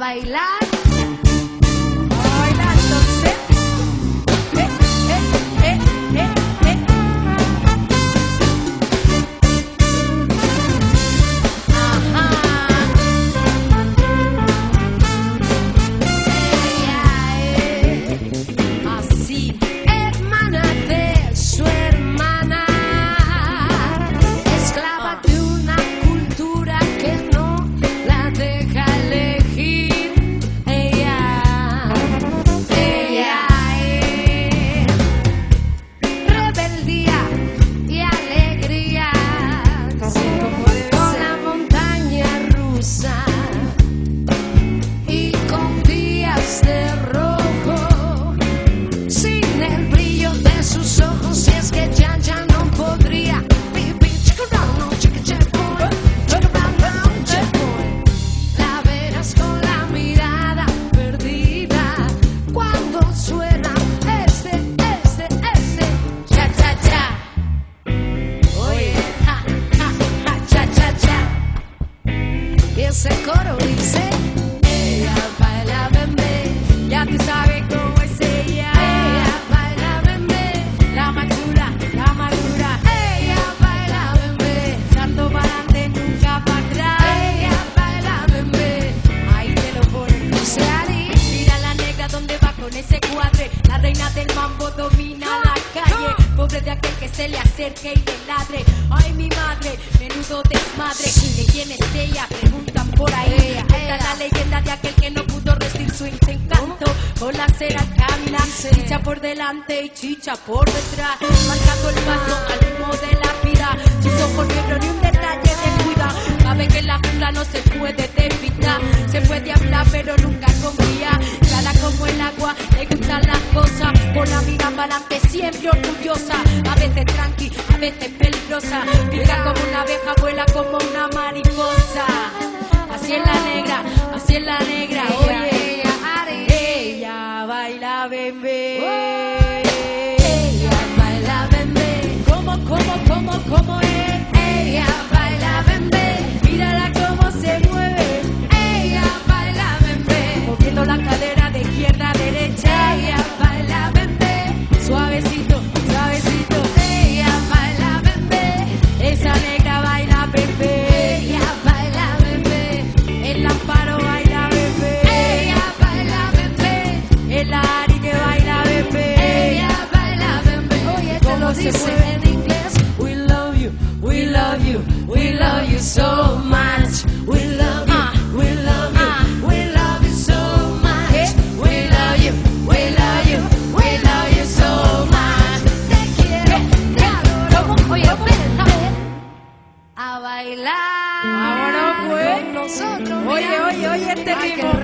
bailar. A bailar entonces. Así, hermana de su hermana, esclava de una cultura que no la deja elegir. Rebeldía y alegría, con la montaña rusa y con días de rojo, sin el brillo de sus ojos. Y es que ya no podría vivir. La verás con la mirada perdida cuando suena este cha cha cha. Oye, ja ja ja cha cha cha. Y ese coro dice: ella baila bembé. Ya tú sabes cómo es ella. Ella baila bembé. La más chula, la más dura. Ella baila bembé. Salto para adelante, nunca para atrás. Ella baila bembé. Ahí te lo ponen. Dice Ari. Mira la negra donde va con ese cuadre. La reina del mambo domina la calle. Pobre de aquel que se le acerque y le ladre. Ay, mi madre, menudo desmadre. ¿De quién es ella? Preguntan por ahí. Cuenta la leyenda de aquel que no pudo resistir su encanto. Con la cera camina, chicha por delante y chicha por detrás. Marcando el paso al ritmo de la vida. Sus ojos negros ni un detalle de cuida. Sabe que la jungla no se puede evitar. Se puede hablar pero nunca confía. Clara como el agua, le gustan las cosas. Con la mira para adelante, siempre orgullosa. A veces tranqui, a veces peligrosa. Pica como una abeja, vuela como una mariposa. Así es la negra, así es la negra. Oye, ella baila bembé. Ella baila bembé. ¿Cómo es? Ella baila bembé. Mírala cómo se mueve. Ella baila bembé. Moviendo la cadera de izquierda a derecha. Ella baila bembé. Suavecito, suavecito. Ella baila bembé. Esa negra baila bembé. Ella baila bembé. El Amparo baila bembé. Ella baila bembé. El Ari que baila bembé. Ella baila bembé. Oye, te lo dice en inglés. We love you, we love you, we love you so much. We love you, we love you, we love you so much. We love you, we love you, we love you so much. Te quiero, te adoro. Oye, ven a ver. A bailar. Vámonos, pues. Con nosotros. Oye, mira. oye, oye este Ay, qué ritmo.